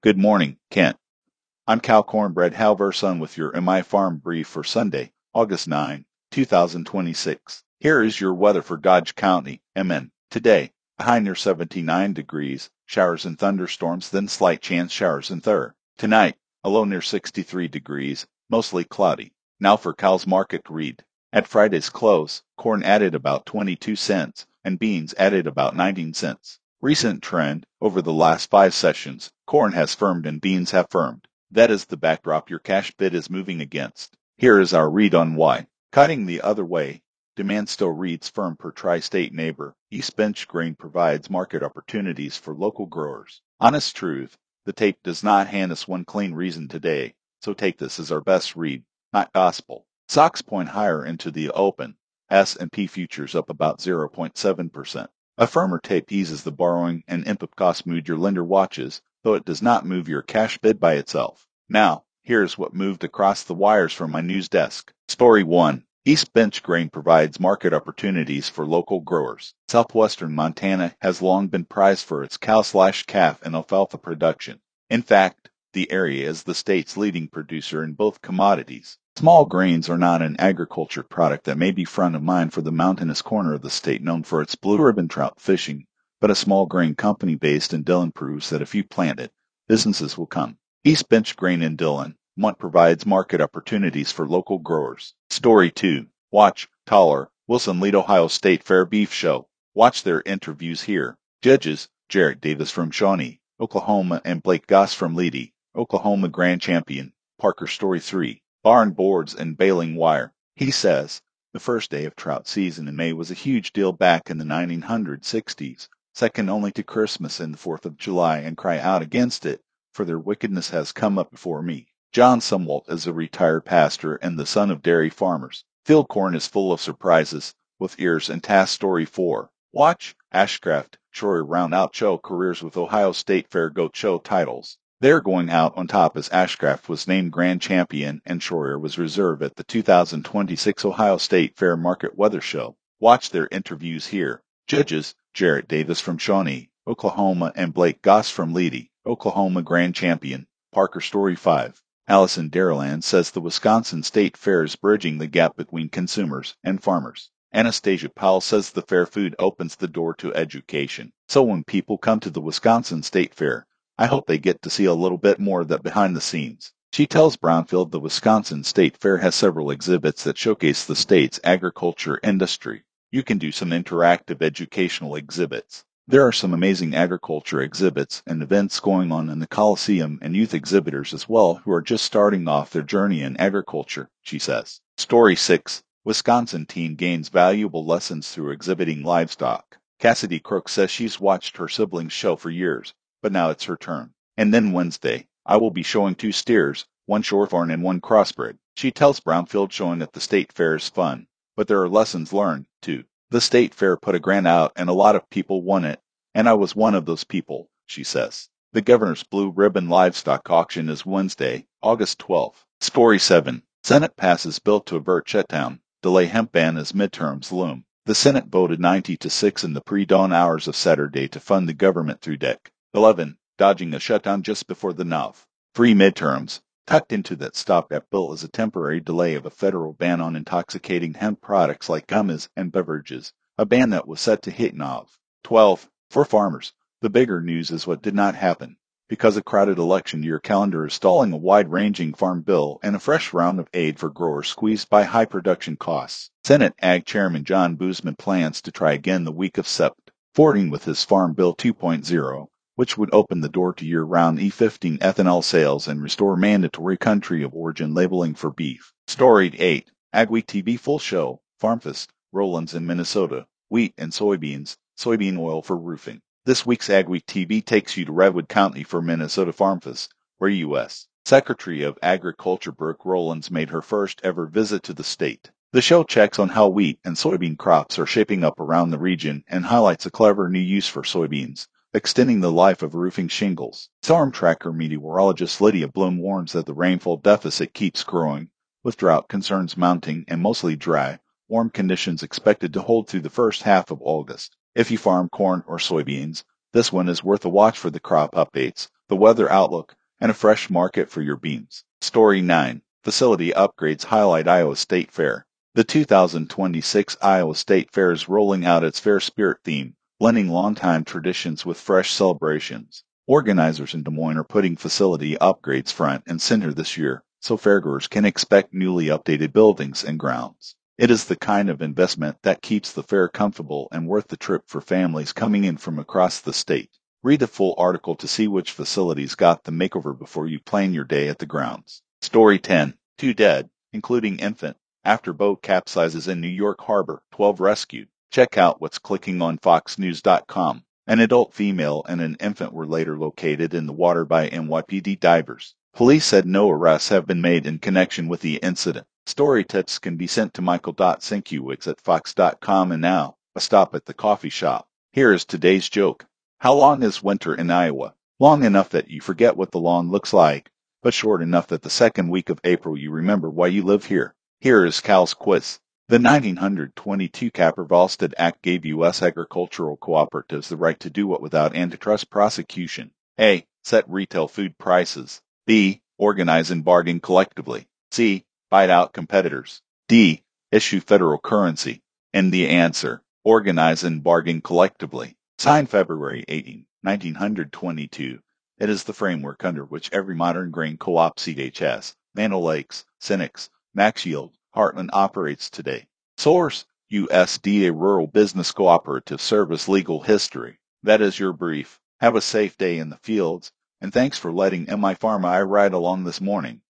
Good morning, Kent. I'm Cal Cornbread Halverson with your MI Farm Brief for Sunday, August 9, 2026. Here is your weather for Dodge County, MN. Today, a high near 79 degrees, showers and thunderstorms, then slight chance showers and thur. Tonight, a low near 63 degrees, mostly cloudy. Now for Cal's market read. At Friday's close, corn added about 22 cents and beans added about 19 cents. Recent trend over the last 5 sessions, corn has firmed and beans have firmed. That is the backdrop your cash bid is moving against. Here is our read on why. Cutting the other way, demand still reads firm per tri-state neighbor. East Bench grain provides market opportunities for local growers. Honest truth, the tape does not hand us one clean reason today, so take this as our best read, not gospel. Stocks point higher into the open. S&P futures up about 0.7%. A firmer tape eases the borrowing and input cost mood your lender watches, though it does not move your cash bid by itself. Now, here's what moved across the wires from my news desk. Story 1. East Bench grain provides market opportunities for local growers. Southwestern Montana has long been prized for its cow/calf and alfalfa production. In fact, the area is the state's leading producer in both commodities. Small grains are not an agriculture product that may be front of mind for the mountainous corner of the state known for its blue ribbon trout fishing, but a small grain company based in Dillon proves that if you plant it, businesses will come. East Bench Grain in Dillon provides market opportunities for local growers. Story 2. Watch Toller, Wilson Lead Ohio State Fair Beef Show. Watch their interviews here. Judges, Jarrett Davis from Shawnee, Oklahoma, and Blake Goss from Leedy, Oklahoma Grand Champion. Parker Story 3. Barn boards and baling wire. He says, the first day of trout season in May was a huge deal back in the 1960s, second only to Christmas and the 4th of July, and cry out against it, for their wickedness has come up before me. John Sumwalt is a retired pastor and the son of dairy farmers. Field corn is full of surprises, with ears and task. Story 4. Watch Ashcraft, Schroyer round out show careers with Ohio State Fair Goat Show titles. They're going out on top as Ashcraft was named Grand Champion and Schroyer was reserved at the 2026 Ohio State Fair Market Weather Show. Watch their interviews here. Judges, Jarrett Davis from Shawnee, Oklahoma, and Blake Goss from Leedy, Oklahoma Grand Champion. Parker Story 5. Allison Daraland says the Wisconsin State Fair is bridging the gap between consumers and farmers. Anastasia Powell says the fair food opens the door to education. So when people come to the Wisconsin State Fair, I hope they get to see a little bit more of that behind the scenes. She tells Brownfield the Wisconsin State Fair has several exhibits that showcase the state's agriculture industry. You can do some interactive educational exhibits. There are some amazing agriculture exhibits and events going on in the Coliseum and youth exhibitors as well who are just starting off their journey in agriculture, she says. Story 6. Wisconsin teen gains valuable lessons through exhibiting livestock. Cassidy Crook says she's watched her siblings show for years, but now it's her turn. And then Wednesday, I will be showing 2 steers, 1 shorthorn and 1 crossbred. She tells Brownfield showing at the state fair is fun, but there are lessons learned, too. The state fair put a grant out and a lot of people won it, and I was one of those people, she says. The governor's blue ribbon livestock auction is Wednesday, August 12th. Story 7. Senate passes bill to avert shutdown, delay hemp ban as midterms loom. The Senate voted 90-6 in the pre-dawn hours of Saturday to fund the government through Dec. 11, dodging a shutdown just before the NOV. Free midterms. Tucked into that stopgap bill is a temporary delay of a federal ban on intoxicating hemp products like gummies and beverages, a ban that was set to hit NOV. 12. For farmers, the bigger news is what did not happen. Because a crowded election year calendar is stalling a wide-ranging farm bill and a fresh round of aid for growers squeezed by high production costs. Senate Ag Chairman John Boozman plans to try again the week of Sept, forwarding with his Farm Bill 2.0, which would open the door to year-round E15 ethanol sales and restore mandatory country of origin labeling for beef. Story 8. AgWeek TV Full Show, FarmFest, Rollins in Minnesota, wheat and soybeans, soybean oil for roofing. This week's AgWeek TV takes you to Redwood County for Minnesota FarmFest, where U.S. Secretary of Agriculture Brooke Rollins made her first ever visit to the state. The show checks on how wheat and soybean crops are shaping up around the region and highlights a clever new use for soybeans, extending the life of roofing shingles. Storm Tracker meteorologist Lydia Bloom warns that the rainfall deficit keeps growing, with drought concerns mounting and mostly dry, warm conditions expected to hold through the first half of August. If you farm corn or soybeans, this one is worth a watch for the crop updates, the weather outlook, and a fresh market for your beans. Story 9. Facility upgrades highlight Iowa State Fair. The 2026 Iowa State Fair is rolling out its Fair Spirit theme, blending longtime traditions with fresh celebrations. Organizers in Des Moines are putting facility upgrades front and center this year, so fairgoers can expect newly updated buildings and grounds. It is the kind of investment that keeps the fair comfortable and worth the trip for families coming in from across the state. Read the full article to see which facilities got the makeover before you plan your day at the grounds. Story 10. 2 dead, including infant, after boat capsizes in New York Harbor, 12 rescued. Check out what's clicking on foxnews.com. An adult female and an infant were later located in the water by NYPD divers. Police said no arrests have been made in connection with the incident. Story tips can be sent to Michael.Sinkiewicz at fox.com. And now, a stop at the coffee shop. Here is today's joke. How long is winter in Iowa? Long enough that you forget what the lawn looks like, but short enough that the second week of April you remember why you live here. Here is Cal's quiz. The 1922 Capper-Volstead Act gave U.S. agricultural cooperatives the right to do it without antitrust prosecution. A. Set retail food prices. B. Organize and bargain collectively. C. Fight out competitors. D. Issue federal currency. And the answer, organize and bargain collectively. Signed February 18, 1922. It is the framework under which every modern grain co-op CHS, Mantle Lakes, Cenex, Max Yield, Heartland operates today. Source, USDA Rural Business Cooperative Service Legal History. That is your brief. Have a safe day in the fields, and thanks for letting MI Pharma I ride along this morning.